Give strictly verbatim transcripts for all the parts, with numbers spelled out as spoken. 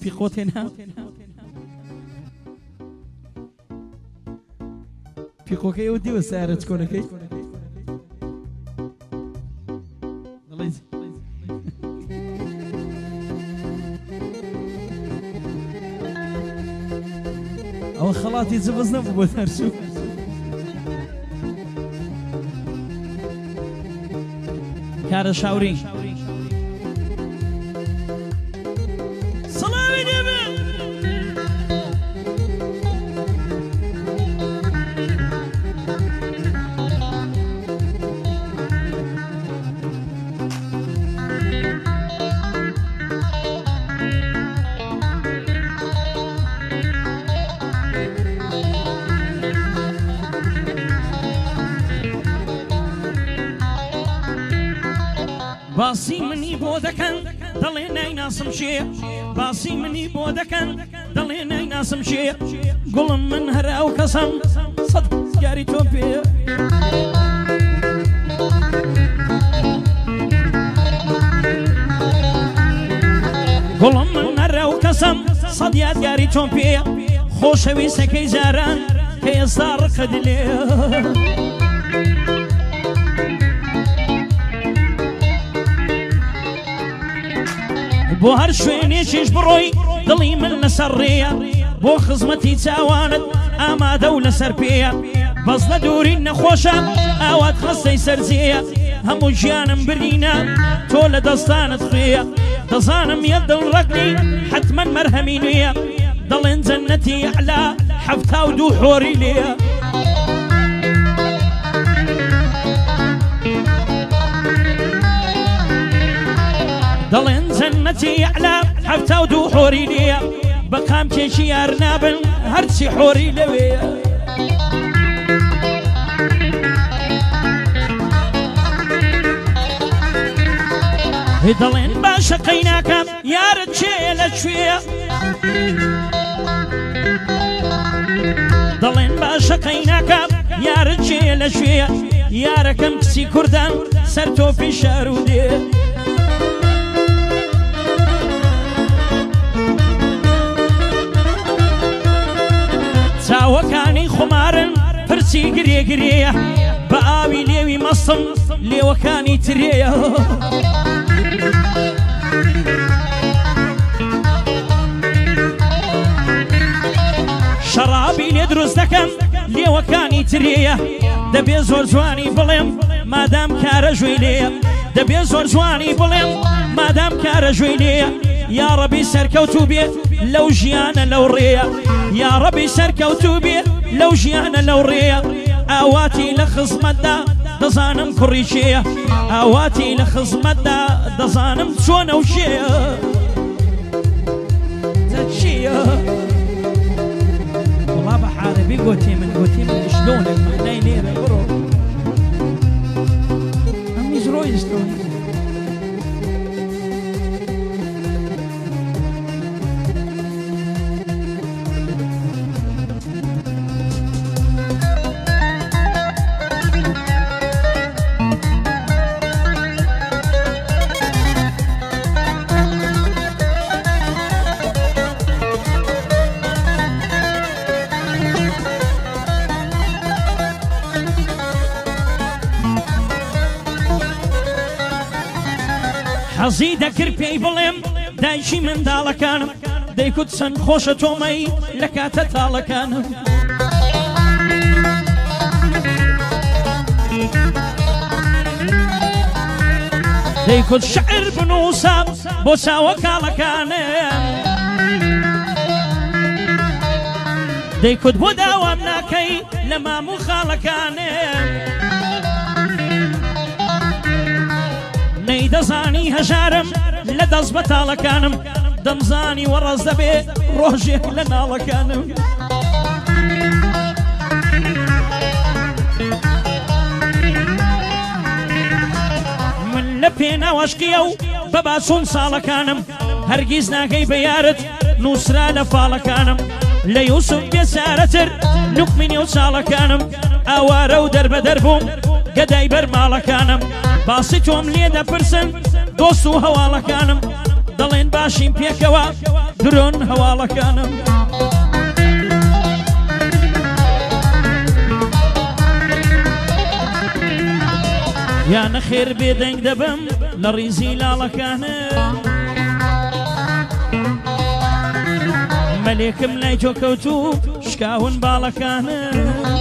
پیقۆت هێنا پیقۆکەی ئەو دیوە سیارەت کۆنەکەی ئەوە خەڵاتی جبز نەبوو بۆ تەرچوو کارە شاوری سەڵاوی دەبێ باسی منی بۆ دەکەن دەڵێ نایناسم شێ باسی منی بۆ دەکەن دەڵێ نایناسم شێ گوڵم من هەر ئەو کەسم سەد یاری تۆ پێ گوڵم من هەر ئەو کەسم سەد یادگاری تۆم پێ خۆشەویستەکەی جاران کە ئێستا ڕقەدلێ بۆ هەر شوێنێکیش بڕۆی دڵی من لەسەر ڕێیە بۆ خزمەتی چاوانت ئامادە و لەسەر پێیە بەس لە دووری نەخۆشە ئاوات خەستەی سەرجێیە هەموو ژیانم برینە تۆ لە دەستانت خوێیە دەزانم یەک دڵ ڕەگنی حتمەن مەرهەمی نوێیە دەڵێن جەنەتی ئەعلا حەفتا و دوو حۆری لێیە دەڵێن جەنەتی ئەعلا حەفتا و دوو حۆری لێیە بە قامکێکی یار نابن هەرچی حۆری لەوەیە دەڵێن باشە قەیناکەم یارت چێیە لەکوێیە دەڵێن باشە قەیناکەم یارت چێیە لەکوێیە یارەکەم کچی کوردان سەر تۆپی شار و دێ چاوەکانی خۆمارن پرچی گرێگرەیە بە ئاوی لێوی مەستم لێوەکانی ترێیە شەڕابی لێ دروست دەکەم لێوەکانی ترێیە دەبێ زۆر جوانی بڵێم مادام کارە ژوێی لێیە دەبێ زۆر جوانی بڵێم مادام کارە ژوێی لێیە یا ڕەبی سەرکەوتوو بێ لەو ژیانە لەو ڕێیە یا ڕەبی سەرکەوتوو بێ لەو ژیانە لەو ڕێیە ئاواتی لە خزمەتدا دەزانم کوڕی چێیە ئاواتی لە خزمەتدا دەزانم چۆنە و شێیە چییە وڵا بە حارەبی گۆتی من گۆتی من شلۆنە معنای لێرە بڕۆ ئەمیش ڕۆی شلۆنە حەزی دەکرد پێی بڵێم دایکی منداڵەکانم دەیکوت چەند خۆشە تۆمەی لە کاتە تاڵەکانم دەیکوت شعر بنووسە بۆ چاوە کاڵەکانم دەیکوت بۆ داوام ناکەی لە مام و خاڵەکانم نەیدەزانی هەژارم لە دەست بەتاڵەکانم دەمزانی وەڕەز دەبێ ڕۆژێک لە ناڵەکانم من لە پێناوەشقیە و بە باسۆن ساڵەکانم هەرگیز ناکەی بە یارت نووسرا لە فاڵەکانم لە یوسف بێچارەتر لوقمینی و چاڵەکانم ئاوارە و دەربەدەر بووم گەدای بەرماڵەکانم باسی تۆم لێ دەپرسن دۆست و هەواڵەکانم دەڵێن باشیم پێکەوە درۆن هەواڵەکانم یا نەخێر بێدەنگ دەبم لە ڕیزی لاڵەکانم مەلێکم لای تۆ کەوتوو شکاون باڵەکانم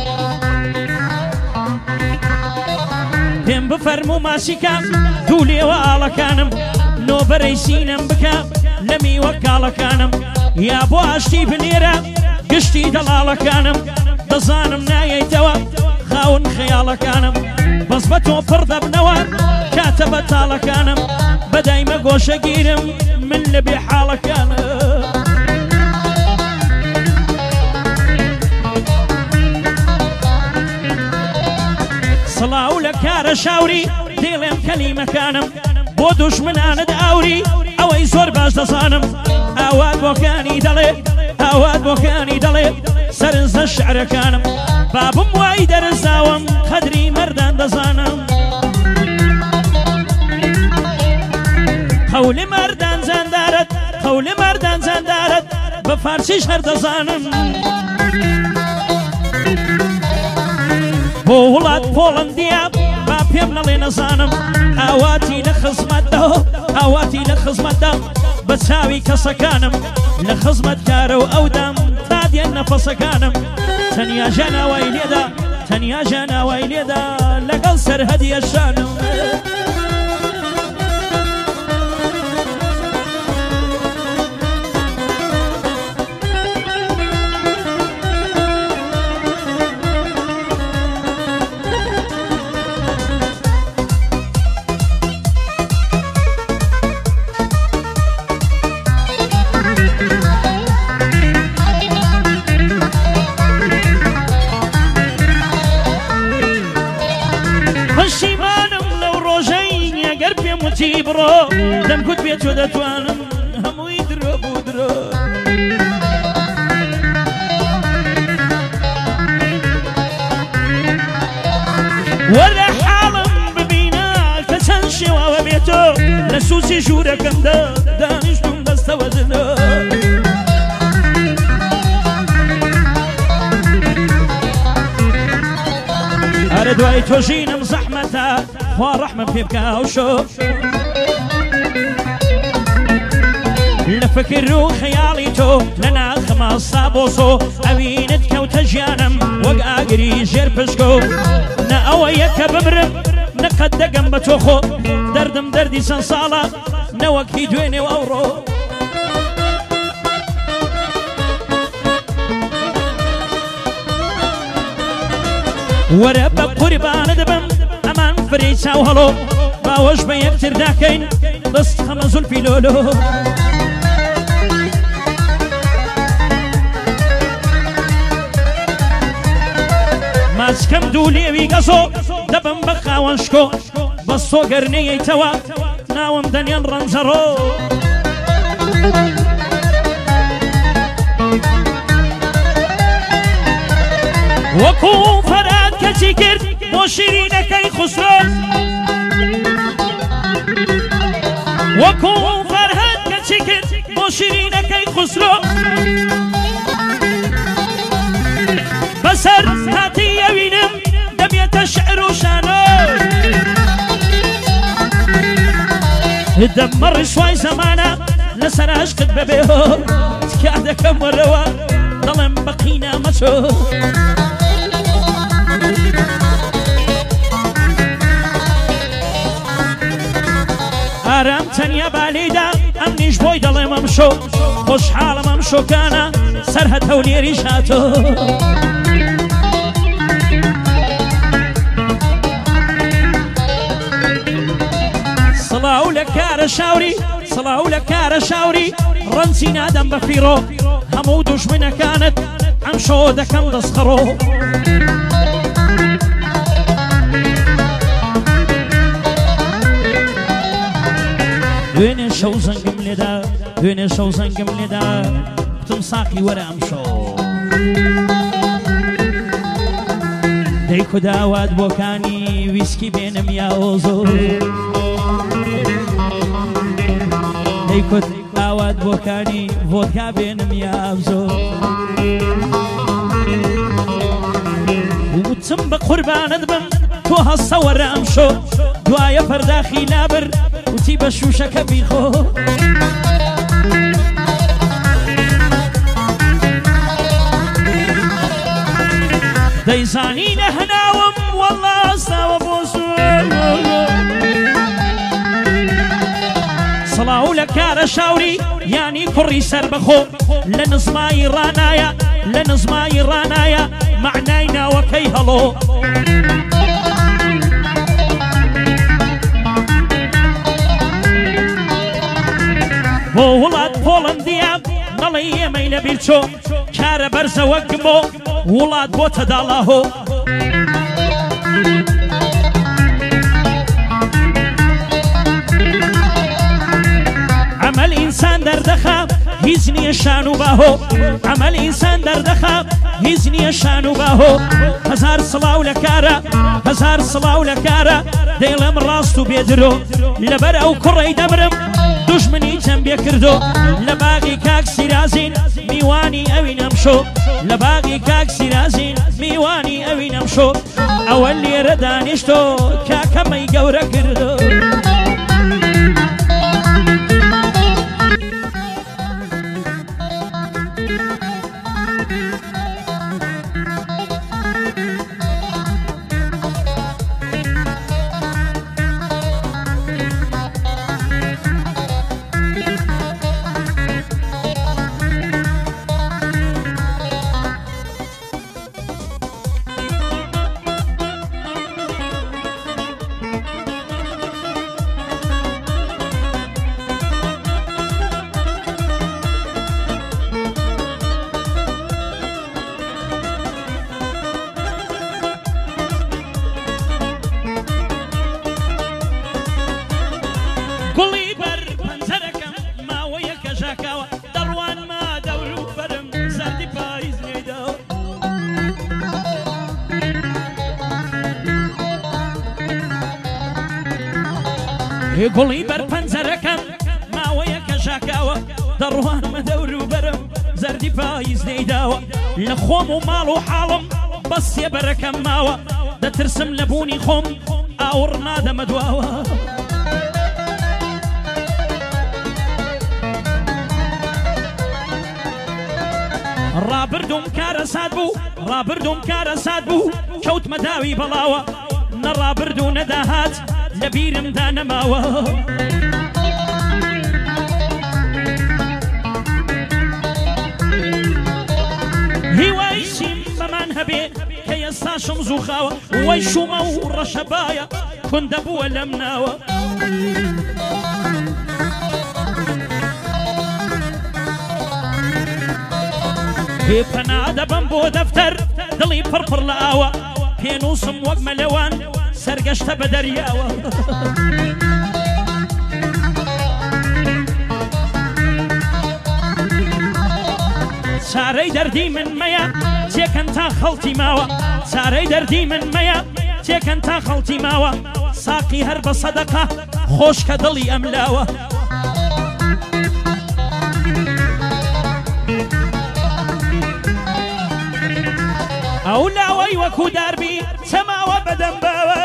پێم بفەرموو ماسیکە دوو لێوە ئاڵەکانم نۆبەرەی سینەم بکە لە میوە کاڵەکانم یا بۆ ئاشتی بنێرە گشتی دەڵاڵەکانم دەزانم نایەیتەوە خاون خەیاڵەکانم بەس بە تۆ پڕ دەبنەوە کاتە بەتاڵەکانم بەدایمە گۆشەگیرم من لە بێ حاڵەکانم سڵاو لە کارە شاوری دێڵێم کەلیمەکانم بۆ دوشمنانت ئاوری ئەوەی زۆر باش دەزانم ئاوات بۆکانی دەڵێ ئاوات بۆکانی دەڵێ سەرنجە شعرەکانم بابم وای دەرزاوم قەدری مەردان دەزانم قەولی مەردان زەندارەت قەولی مەردان زەندارەت بە فارسیش هەر دەزانم بۆ وڵات پۆڵەندیا با پێم نەڵێ نەزانم ئاواتی لە خزمەتدا ئاواتی لە خزمەتدا بە چاوی کەسەکانم لە خزمەت کارە و ئەودام تا دێن نەفەسەکانم تەنیا ژەناوای لێدا تەنیا ژەناوای لێدا لەگەڵ سەرهەدیە شانم بڕۆ دەمگوت بێت تۆ دەتوانم هەمووی درۆ بوو درۆ وەرە حاڵم ببینە کە چەند شێواوە بێتۆ لە سووسی ژوورەکەمدا دانیشتم دەستەوە دنۆ هەرە دوای تۆ ژینم زەحمەتە خوا ڕەحمەم پێ بکە هەوشۆ لە فکر و خەیاڵی تۆ لە ناخەماسا بۆسۆ ئەوینت کەوتە ژیانم وەک ئاگری ژێر پشکۆ نە ئەوەیە کە بمرم نەقەت دەگەم بە تۆ خۆ دەردم دەردی چەند ساڵە نەوەکی دوێنێ و ئەوڕۆ وەرە بە قوربانە دەبم ئەمان فری چاو هەڵۆ باوەش بە یەکتر داکەین دەست خەمە زولفی لۆلۆ ماچکەم دوو لێوی گەزۆ دەبم بە خاوەن شکۆ بە سۆگەر نەیەیتەوە ناوم دەنێن ڕەنجەڕۆ وەکو فەرات کەچی کرد بۆ شیرینەکەی خوسرۆ وەکو فەرهاد کەچی کرد بۆ شیرینەکەی خوسرۆ بەسەر هاتی ئەوینم دەبێتە شعر و شانۆ دەمە ڕیشوای زەمانە لەسەر عەشقت بەبێهۆ تکا دەکەم وەرەوە دەڵێم بەقینە مەچۆ ئارام تەنیا بالێدا ئەم نیش بۆی دەڵێم ئەم شۆ خۆشحاڵم ئەم شۆکانە سەر هەتە و لێریش هاتۆ سڵاو لە کارە شاوری سڵاو لە کارە شاوری ڕەنجی نادەم بە فیڕۆ هەموو دوژمنەکانت ئەم شۆ دەکەم دەستخەڕۆ دوێنێ شەو زەنگم لێدا دوێنێ شەو زەنگم لێدا کوتم ساقی وەرە ئەم شۆ دەی کوداوات بۆکانی ویسکی بێنم یا ئۆزۆ دەیکوت ئاوات بۆکانی ڤۆدکا بێنم یابزۆ وتم بە قوربانت بم تۆ هەستە وەرە ئەمشۆ دوایە پەرداخی لابر وتی بە شوشەکە بیخۆ دەیزانینە هەناوم وەڵا ئەستاوە بۆ سڵاو لە کارە شاوری یانی کوڕی سەر بەخۆ لە نزمایی ڕانایە لە نزمایی ڕانایە معنای ناوەکەی هەڵۆ بۆ وڵات پۆڵەندیا نەڵی ئێمەی لەبیر چۆ کارە بەرزەوە گمۆ وڵات بۆتە داڵاهۆ عمل ئینسان دەردەخا هیچ نییە شان و باهۆ عمل ئینسان دەردەخا هیچ نییە شان و باهۆ هەزار سڵاو لە کارە هەزار سڵاو لە کارە دەیڵێم ڕاست و بێدرۆ لەبەر ئەو کوڕەی دەمرم دوژمنی چەند بێ کردۆ لە باغی کاک سیرازین میوانی ئەوی نەمشۆ لە باغی کاک سیرازین میوانی ئەوی نەمشۆ ئەوە لێرە دانیشتۆ کاکەمەی گەورە کردۆ گوڵی بەر پەنجەرەکەم ماوەیە کە ژاکاوە دەڕوان ما دەور و بەرم زەردی پاییز لێداوە گوڵی بەر پەنجەرەکەم ماوەیە کە ژاکاوە دەڕوان مە دەور و بەرم زەردی پاییز لێداوە لە خۆم و ماڵ و حاڵم بەس سێبەرەکەم ماوە دەترسم لە بوونی خۆم ئاوڕ نادەمە دواوە ڕابردوم کارە سات بوو ڕابردوم کارە سات بوو کەوتمە داوی بەڵاوە نەڕابرد و نەداهات لە بیرمدا نەماوە هیوای شیم بەمان هەبێ کە ئێستاشم زووخاوە وەی شومە و ڕەشەبایە کوندە بووە لەم ناوە پێپەنا دەبەم بۆ دەفتەر دڵی پڕپڕ لە ئاوە پێنووسم وەک مەلەوان سەرگەشتە بە دەریاوە چارەی دەردی من مەیە تێکەن تا خەڵتی ماوە چارەی دەردی من مەیە تێکەن تا خەڵتی ماوە ساقی هەر بە سەدەقە خۆشکە دڵی ئەملاوە ئەو لاوەی وەکو داربی چەماوە بەدەمباوە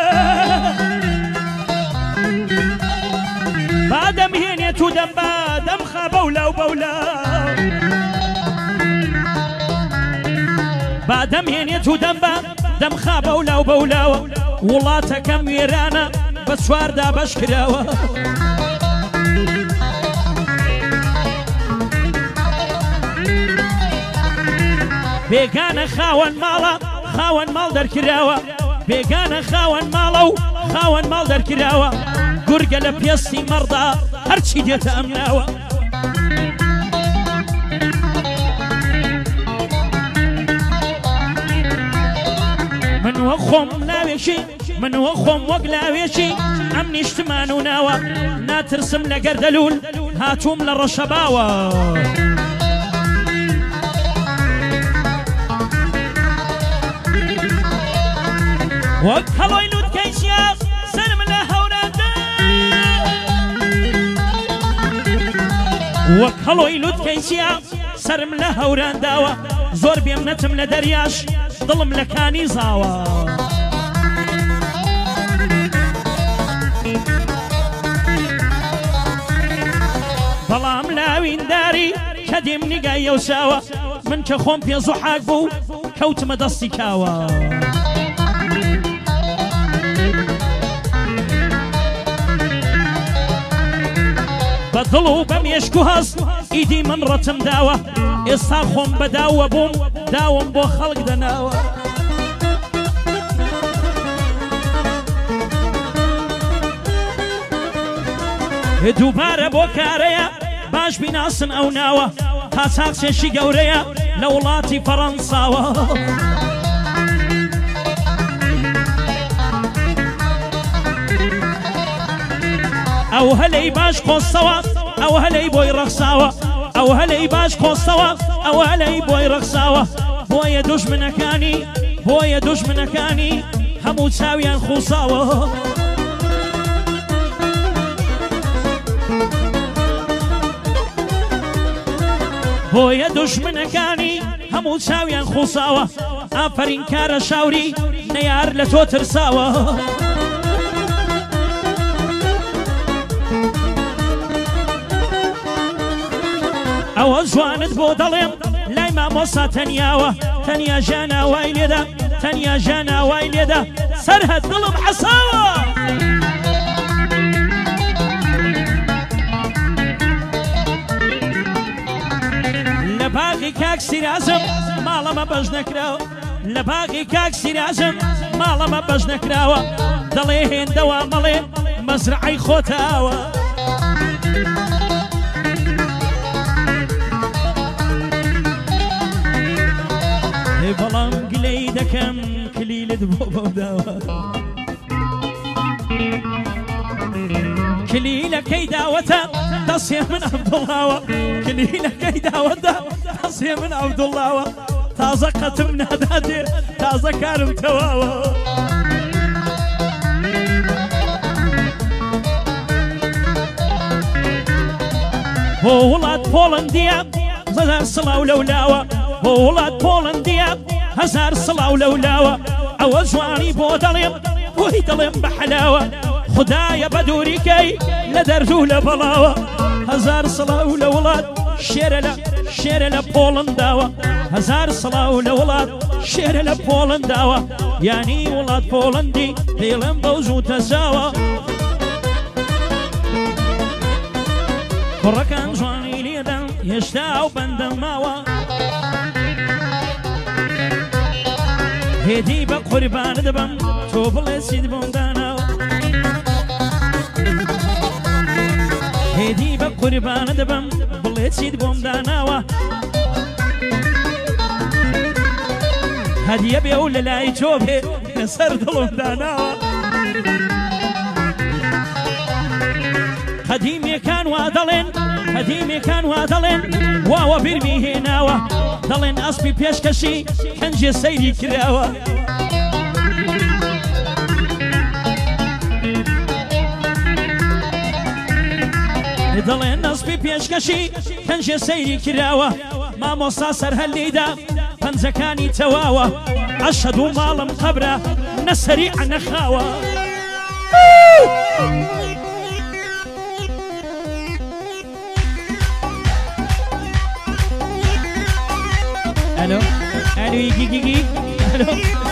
بادەم هێنێت و دەمبا دەمخا بەولاو بەولاو بادەم هێنێت و دەمبا دەمخا بەولاو بەولاوە وڵاتەکەم وێرانە بە چواردا بەش کراوە بێگانە خاوەن ماڵە خاوەن ماڵ دەرکراوە بێگانە خاوەن ماڵە و خاوەن ماڵ دەرکراوە گورگە لە پێستی مەڕدا هەرچی دێتە ئەم ناوە من وە خۆم ناوێشی من وە خۆم وەک لاوێشی ئەم نیشتمان و ناوە ناترسم لە گەردەلوول هاتووم لە ڕەشەباوە وەک هەڵۆی لووتکەی شیاف سەرم لە هەورادا وەک هەڵۆی لوتکەی چیا سرم لە هەوران داوە زۆر بێم نەچم لە دەریاش دڵم لە کانی زاوە بەڵام لاوینداری کە دێم نیگای ئەوساوە من کە خۆم پێ زوحاک بوو کەوتمە دەستی کاوە بە دڵ و بە مێشک و هەست ئیدی من ڕەتم داوە ئێستا خۆم بەداوە بووم داوم بۆ خەڵک دەناوە دووبارە بۆ کارەیە باش بیناسن ئەو ناوە تا چاقچێشی گەورەیە لە وڵاتی فەڕەنساوە ئەو هەلەی باش قۆستەوە ئەو هەلەی بۆی ڕەخساوە ئەو هەلەی باش قۆستەوە ئەو هەلەی بۆی ڕەخساوە بۆیە دوژمنەکانی بۆیە دوژمنەکانی هەموو چاویان خوساوە بۆیە دوژمنەکانی هەموو چاویان خوساوە ئافرین کارە شاوری نەیار لە تۆ ترساوە ئەوە جوانت بۆ دەڵێم لای مامۆستا تەنیاوە تەنیا ژیاناوای لێدا تەنیا ژیاناوای لێدا سەرهەد دڵم حەساوە لە باغی کاک سیرازم ماڵەمە بەش نەکراوە لە باغی کاک سیرازم ماڵەمە بەش نەکراوە دەڵێ هێندەوە مەڵێ مەزرعەی خۆتاوە بەڵام گلەی دەکەم کلیلت بۆ بەوداوە کلیلەکەی داوەتە دەسێ من عەبدوڵڵاوە کلیلەکەی داوەتە دەسێ من عەبدوڵڵاوە تازە قەتم ناداتێ تازە کارم تەواوە بۆ وڵات پۆڵەندیە هەزار سڵاو لەولاوە بۆ وڵات پۆڵەندیە هەزار سڵاو لەولاوە ئەوە جوانی بۆ دەڵێم بۆی دەڵێم بە حەلاوە خدایە بە دووریکەی لە دەردوو لە بەڵاوە هەزار سڵاو لە وڵات شێرە لە شێرە لە پۆڵەنداوە هەزار سڵاو لە وڵات شێرە لە پۆڵەنداوە یانی وڵات پۆڵەندی دێڵێم بەو زوو تەزاوە کوڕەکان جوانی لێدەن هێشتا ئەو بەندەم ماوە هێدی بە قوربانە دەبم تۆ بڵێ چیت بۆم داناوە هێدی بە قوربانە دەبم بڵێ چیت بۆم داناوە هەدیە بێ و لە لای تۆ بێ لەسەر دڵم داناوە قەدیمێکان وا دەڵێن قەدیمێکان وا دەڵێن واوە بیرمی هێناوە دەڵێن ئەسپی پێشکەشی کەنجێ سەیری کراوە دەڵێن ئەسپی پێشکەشی کەنجێ سەیری کراوە مامۆستا سەرهەللیدا پەنجەکانی تەواوە ئەشهەد و ماڵم قەبرە نەسەریع نەخاوە Allô? Allô, Iggy Gigi? Allô?